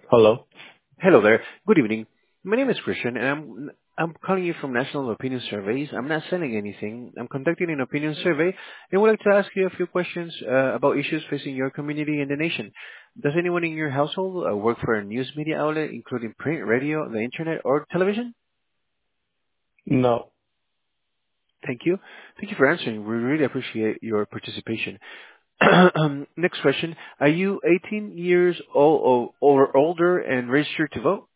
Hello. Hello there. Good evening. My name is Christian, and I'm calling you from National Opinion Surveys. I'm not selling anything. I'm conducting an opinion survey, and would like to ask you a few questions about issues facing your community and the nation. Does anyone in your household work for a news media outlet, including print, radio, the internet, or television? No. Thank you. Thank you for answering. We really appreciate your participation. Next question. Are you 18 years old or older and registered to vote?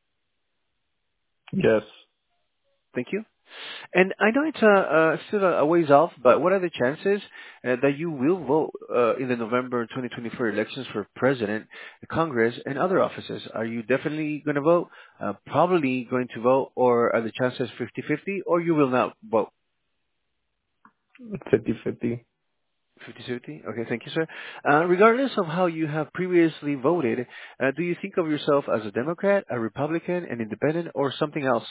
Yes. Thank you. And I know it's still a ways off, but what are the chances that you will vote in the November 2024 elections for president, Congress, and other offices? Are you definitely going to vote, probably going to vote, or are the chances 50-50, or you will not vote? 50-50. 50-50? Okay, thank you, sir. Regardless of how you have previously voted, do you think of yourself as a Democrat, a Republican, an independent, or something else?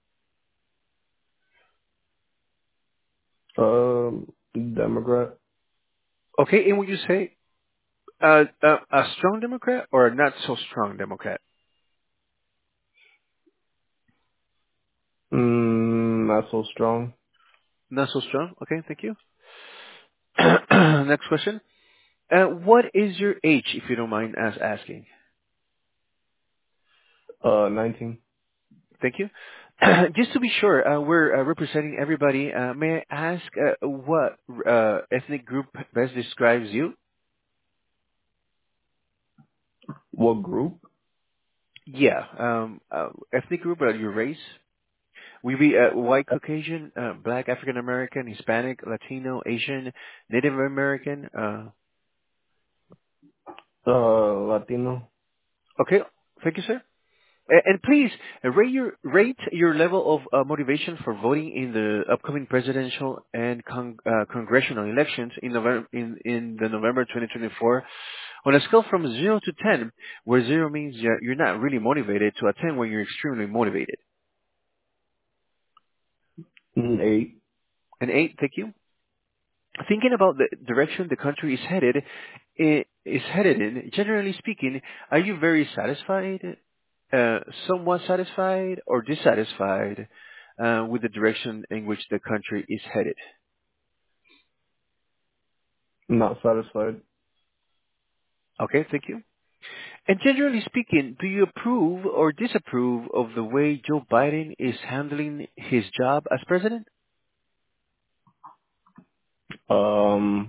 Democrat. Okay, and would you say a strong Democrat or a not so strong Democrat? Not so strong. Not so strong. Okay, thank you. Next question. What is your age, if you don't mind us asking? 19. Thank you. Just to be sure, we're representing everybody. May I ask what ethnic group best describes you? What group? Yeah, ethnic group, your race. We be white, Caucasian, black, African American, Hispanic, Latino, Asian, Native American. Latino. Okay, thank you, sir. And please rate your level of motivation for voting in the upcoming presidential and congressional elections in the November 2024 on a scale from 0 to 10, where 0 means you're not really motivated, to a 10 where you're extremely motivated. 8. An 8, thank you. Thinking about the direction the country is headed in, generally speaking, are you very satisfied, somewhat satisfied, or dissatisfied with the direction in which the country is headed? Not satisfied. Okay, thank you. And generally speaking, do you approve or disapprove of the way Joe Biden is handling his job as president? Um,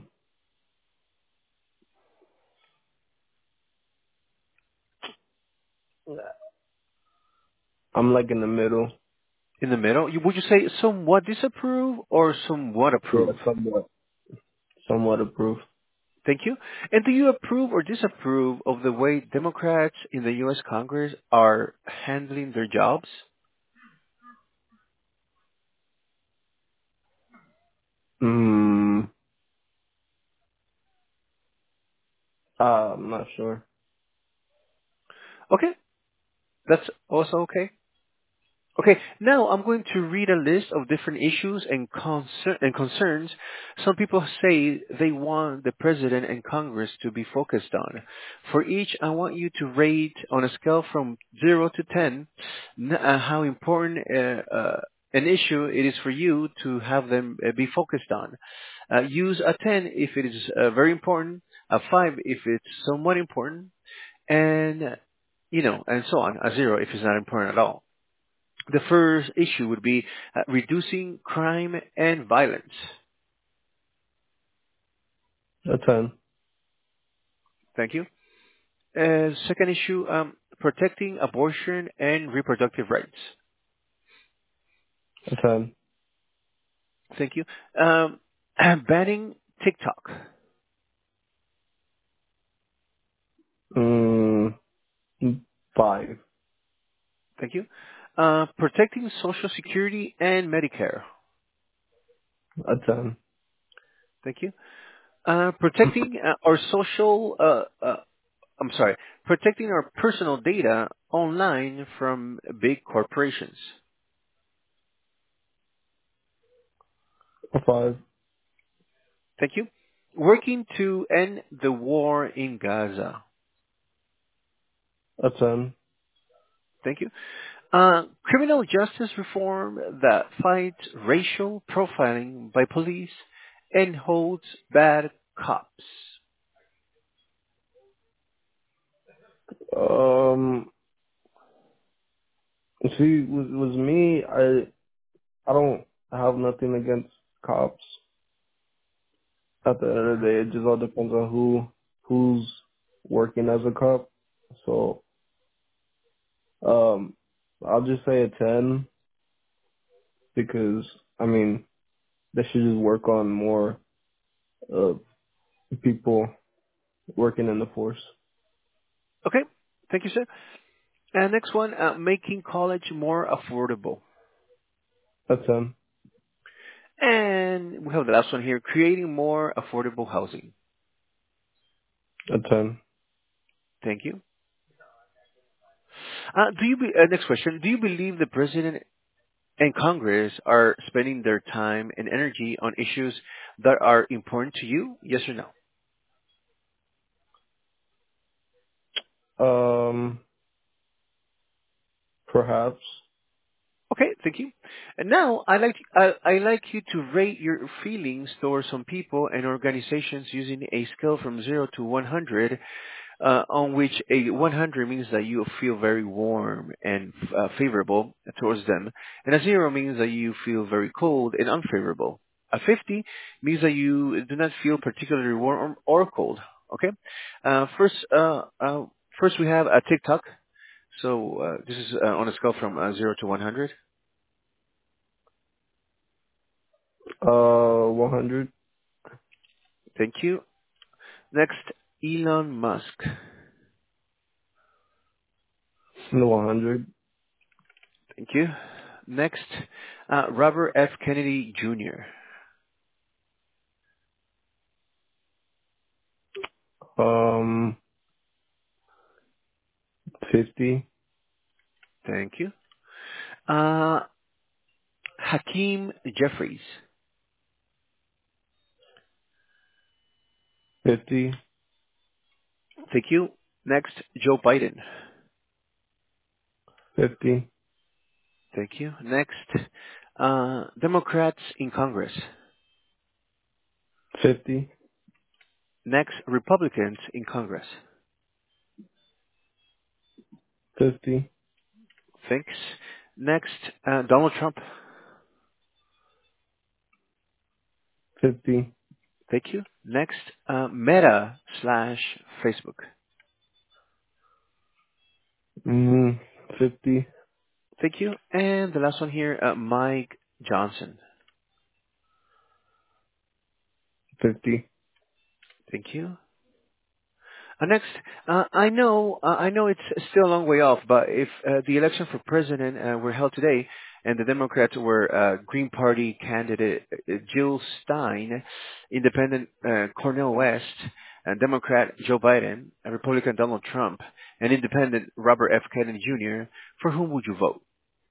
I'm like in the middle. In the middle, would you say somewhat disapprove or somewhat Yeah, approve? somewhat. Somewhat approve. Thank you. And do you approve or disapprove of the way Democrats in the U.S. Congress are handling their jobs? Mm, I'm not sure. Okay, that's also okay. Okay, now I'm going to read a list of different issues and concerns some people say they want the president and Congress to be focused on. For each, I want you to rate on a scale from 0 to 10 how important an issue it is for you to have them be focused on. Use a 10 if it is very important, a 5 if it's somewhat important, and and so on, a 0 if it's not important at all. The first issue would be reducing crime and violence. A 10. Thank you. Second issue, protecting abortion and reproductive rights. A 10. Thank you. Banning TikTok. Mm, 5. Thank you. Protecting Social Security and Medicare. A 10. Thank you. Protecting our social, I'm sorry, protecting our personal data online from big corporations. A 5. Thank you. Working to end the war in Gaza. A 10. Thank you. Criminal justice reform that fights racial profiling by police and holds bad cops. Um, see, with me, I don't have nothing against cops. At the end of the day, it just all depends on who's working as a cop. So, um, I'll just say a 10 because, I mean, they should just work on more uh, people working in the force. Okay, thank you, sir. Next one, making college more affordable. A 10. And we have the last one here, creating more affordable housing. A 10. Thank you. Next question, do you believe the president and Congress are spending their time and energy on issues that are important to you? Yes or no? Um, perhaps. Okay, thank you. And now I like you to rate your feelings towards some people and organizations using a scale from 0 to 100, on which a 100 means that you feel very warm and favorable towards them, and a 0 means that you feel very cold and unfavorable. A 50 means that you do not feel particularly warm or cold. Okay. Uh, first, uh, uh, first we have a TikTok. So this is on a scale from 0 to 100. 100. Thank you. Next, Elon Musk. No, 100. Thank you. Next, Robert F. Kennedy Jr. Um, 50. Thank you. Uh, Hakeem Jeffries. 50. Thank you. Next, Joe Biden. 50. Thank you. Next, Democrats in Congress. 50. Next, Republicans in Congress. 50. Thanks. Next, Donald Trump. 50. Thank you. Next, Meta slash Facebook. Mm, 50. Thank you. And the last one here, Mike Johnson. 50. Thank you. Next, I know it's still a long way off, but if the election for president were held today, and the Democrats were Green Party candidate Jill Stein, Independent Cornel West, and Democrat Joe Biden, and Republican Donald Trump, and Independent Robert F. Kennedy Jr., for whom would you vote?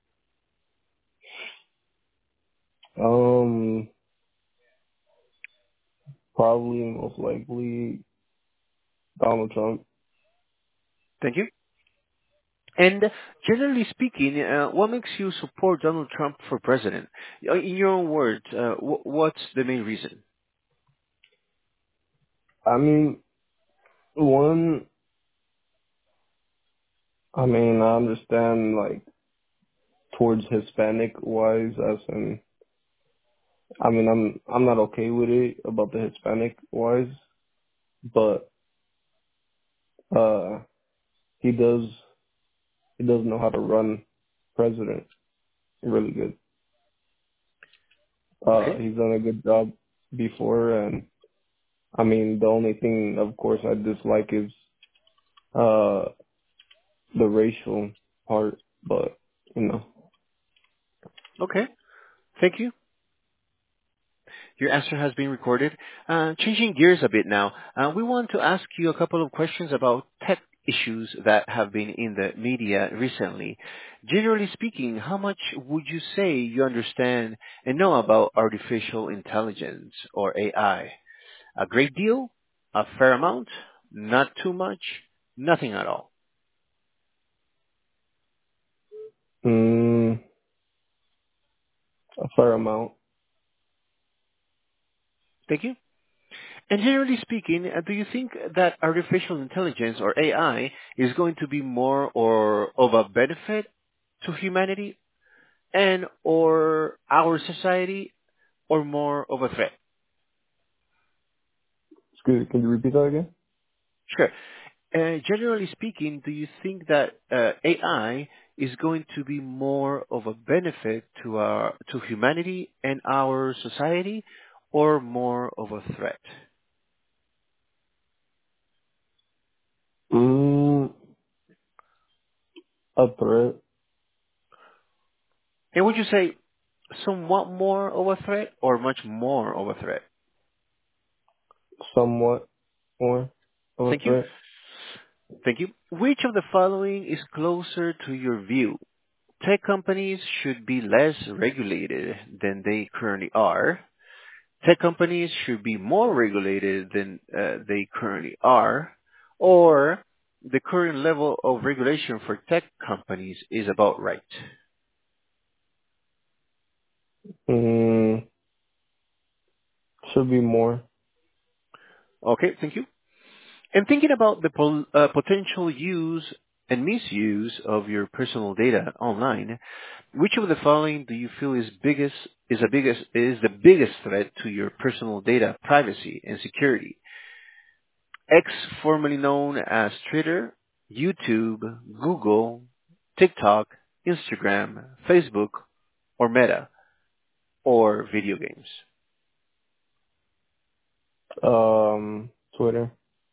Um, probably most likely Donald Trump. Thank you. And generally speaking, what makes you support Donald Trump for president? In your own words, what's the main reason? I mean, one, I mean, I understand like towards Hispanic wise as in, I mean, I'm not okay with it about the Hispanic wise, but, uh, he does, he does know how to run president really good. Okay. He's done a good job before, and I mean, the only thing, of course, I dislike is uh the racial part, but you know. Okay. Thank you. Your answer has been recorded. Changing gears a bit now, we want to ask you a couple of questions about tech issues that have been in the media recently. Generally speaking, how much would you say you understand and know about artificial intelligence or AI? A great deal? A fair amount? Not too much? Nothing at all? fair amount. Thank you. And generally speaking, do you think that artificial intelligence or AI is going to be more or of a benefit to humanity and or our society or more of a threat? Excuse me, can you repeat that again? Sure. Generally speaking, do you think that AI is going to be more of a benefit to humanity and our society or more of a threat? Mm, a threat, And would you say somewhat more of a threat or much more of a threat? somewhat more of a Thank you. threat. Thank you. Which of the following is closer to your view? Tech companies should be less regulated than they currently are. Tech companies should be more regulated than they currently are. Or the current level of regulation for tech companies is about right. Mm, should be more. Okay, thank you. And thinking about the potential use and misuse of your personal data online, which of the following do you feel is the biggest threat to your personal data privacy and security? X, formerly known as Twitter, YouTube, Google, TikTok, Instagram, Facebook, or Meta, or video games. Twitter.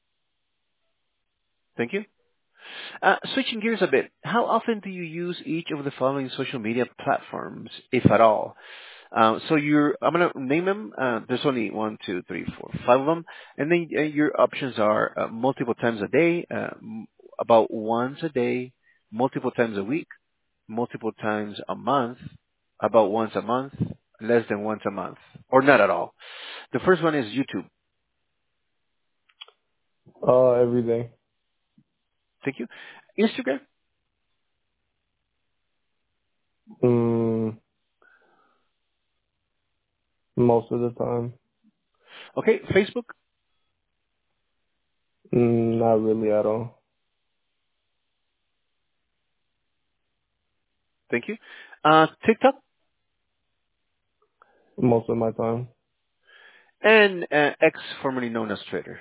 Thank you. Switching gears a bit, how often do you use each of the following social media platforms, if at all? I'm gonna name them. There's only one, two, three, four, five of them, and then your options are multiple times a day, about once a day, multiple times a week, multiple times a month, about once a month, less than once a month, or not at all. The first one is YouTube. Every day. Thank you. Instagram. Mm, most of the time. Okay. Facebook. Not really at all. Thank you. TikTok Most of my time. and X, formerly known as Twitter.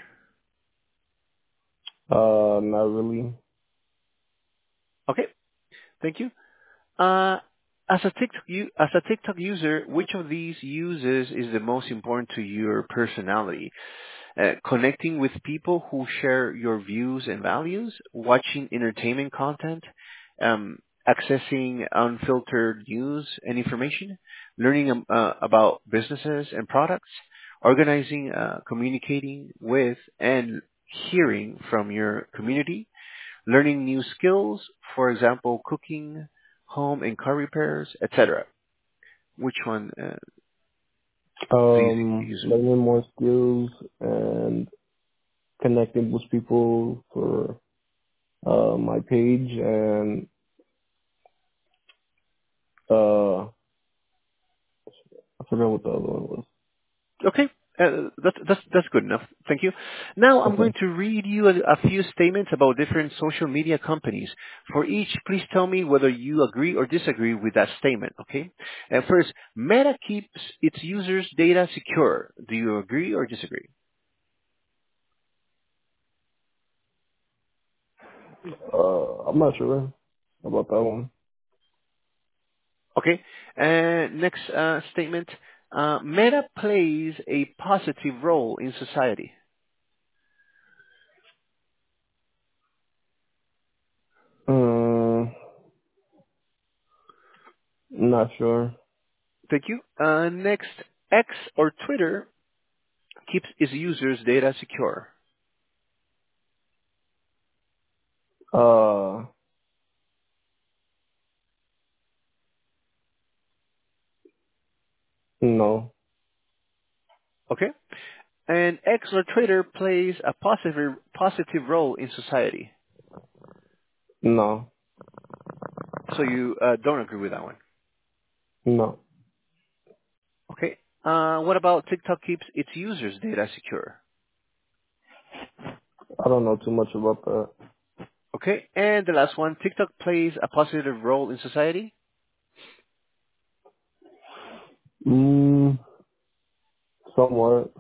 Not really. Okay. Thank you. Uh, as a TikTok user, which of these uses is the most important to your personality? Connecting with people who share your views and values, watching entertainment content, accessing unfiltered news and information, learning about businesses and products, organizing, communicating with, and hearing from your community, learning new skills, for example, cooking, home and car repairs, etc. Which one do you think you use? Learning more skills and connecting with people for my page and I forgot what the other one was. Okay. That's good enough. Thank you. Now I'm going Okay. to read you a few statements about different social media companies. For each, please tell me whether you agree or disagree with that statement. Okay. And first, Meta keeps its users' data secure. Do you agree or disagree? I'm not sure about that one. Okay. And next statement, Meta plays a positive role in society. Mm, not sure. Thank you. Next, X or Twitter keeps its users' data secure. Uh, no, Okay. And X or Twitter plays a positive role in society. no, So you don't agree with that one. no. What about TikTok keeps its users' data secure? I don't know too much about that. Okay. And the last one, TikTok plays a positive role in society. Mm, somewhat.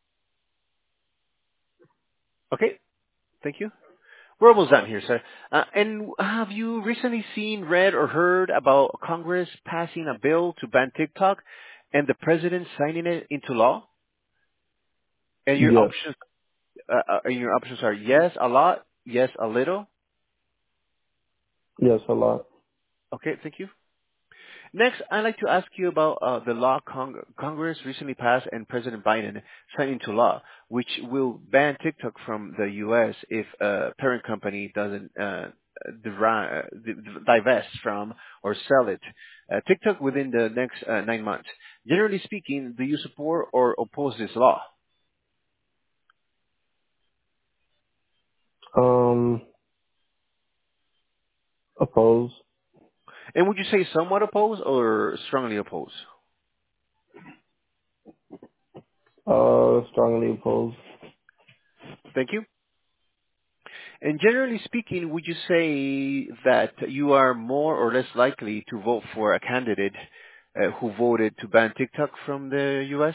Okay. Thank you. We're almost done here, sir. And have you recently seen, read, or heard about Congress passing a bill to ban TikTok and the president signing it into law? And Yes. your options are yes, a lot, yes, a little. Yes, a lot. Okay, thank you. Next, I'd like to ask you about the law Congress recently passed and President Biden signed into law, which will ban TikTok from the U.S. if a parent company doesn't divest from or sell it. TikTok within the next 9 months. Generally speaking, do you support or oppose this law? Um, oppose. And would you say somewhat oppose or strongly oppose? Strongly oppose. Thank you. And generally speaking, would you say that you are more or less likely to vote for a candidate who voted to ban TikTok from the U.S.?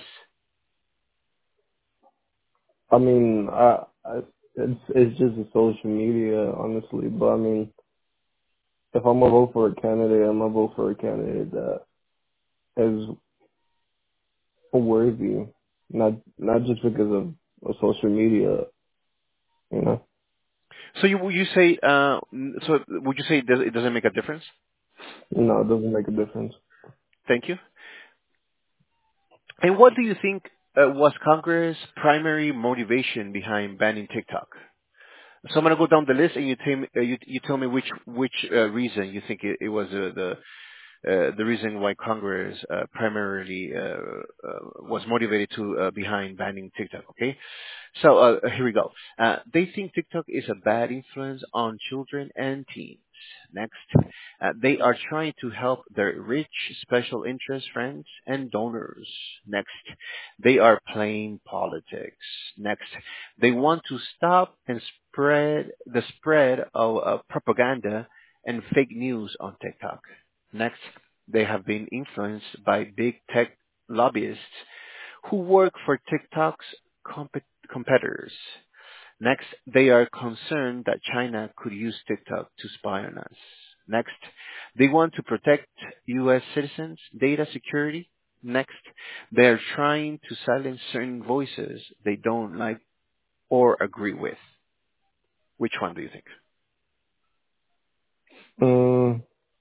I mean, it's just a social media, honestly. But I mean, if I'm gonna vote for a candidate, I'm gonna vote for a candidate that is worthy, not just because of social media, you know. So would you say it doesn't make a difference? No, it doesn't make a difference. Thank you. And what do you think was Congress' primary motivation behind banning TikTok? So I'm gonna go down the list, and you tell me which reason you think it was the reason why Congress primarily was motivated to behind banning TikTok. Okay, so here we go. They think TikTok is a bad influence on children and teens. Next, they are trying to help their rich special interest friends and donors. Next, they are playing politics. Next, they want to stop and spread the spread of propaganda and fake news on TikTok. Next, they have been influenced by big tech lobbyists who work for TikTok's competitors. Next, they are concerned that China could use TikTok to spy on us. Next, they want to protect U.S. citizens' data security. Next, they are trying to silence certain voices they don't like or agree with. Which one do you think? Mm,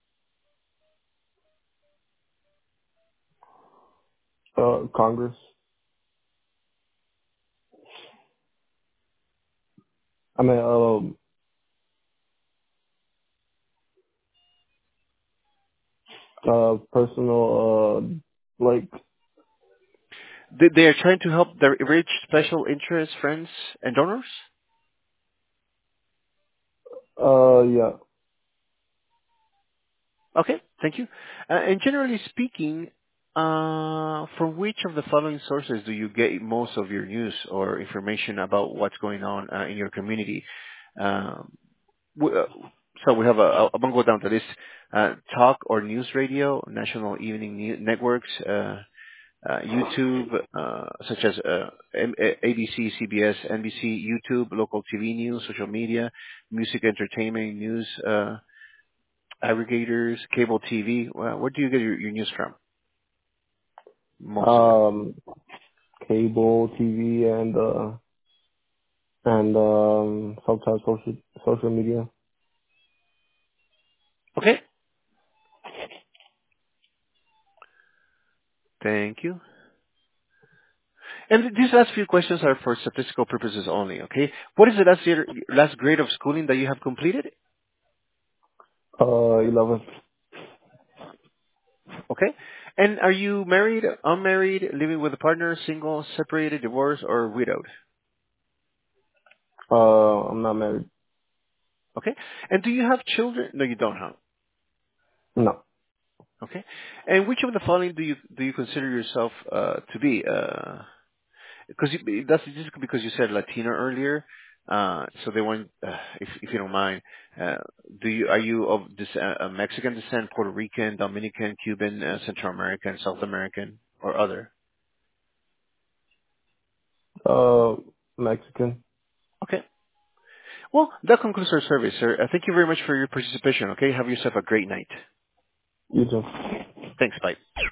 Congress. I mean, personal, like, They are trying to help their rich special interest friends and donors? yeah. Okay, thank you. And generally speaking, from which of the following sources do you get most of your news or information about what's going on in your community? Um, w- uh, so we have I'm going to go down to this. Talk or news radio, national evening networks, YouTube, such as ABC, CBS, NBC, YouTube, local TV news, social media, music, entertainment, news, aggregators, cable TV. Where do you get your news from? Most of it. Um, cable TV and sometimes social media. Okay. Thank you. And these last few questions are for statistical purposes only. Okay. What is the last grade of schooling that you have completed? 11. Okay. And are you married, unmarried, living with a partner, single, separated, divorced, or widowed? I'm not married. Okay. And do you have children? No, you don't have. No. Okay. And which of the following do you consider yourself to be? Because that's just because you said Latino earlier. So they want, if you don't mind, uh, are you of this Mexican descent, Puerto Rican, Dominican, Cuban, Central American, South American, or other? Uh, Mexican. Okay. Well, that concludes our survey, sir. Thank you very much for your participation. Okay. Have yourself a great night. You too. Thanks. Bye.